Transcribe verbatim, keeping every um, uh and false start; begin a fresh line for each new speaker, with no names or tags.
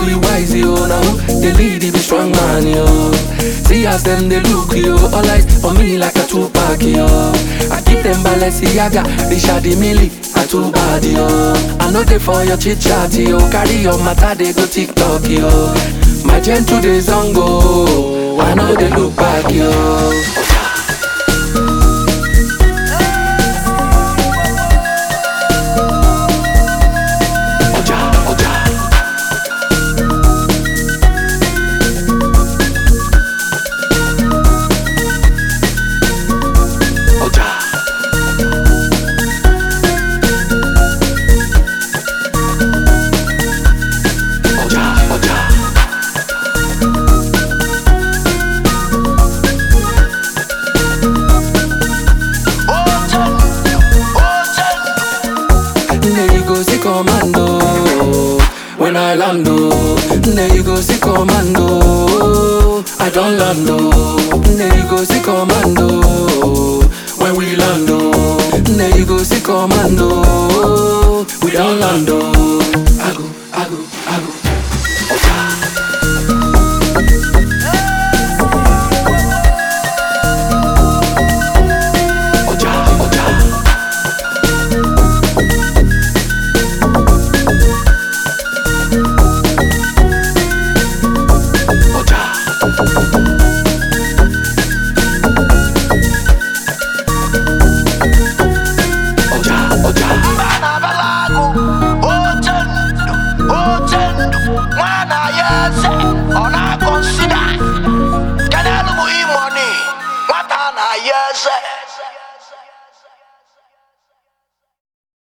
we wise, yo. Now they lead, they be strong man, yo. See as them they look, yo. All eyes on me like a two-pack, yo. I keep them Balenciaga, Richard Mille, I too bad, yo. I know they for your chit-chat, yo. Carry your matter, they go TikTok, yo. My gentle days on go, I know they look back, yo. Commando, when I land, there you go see commando. I don't land, there you go see commando. When we land, there you go see commando. We don't land, I go, I go, I go.
Yes,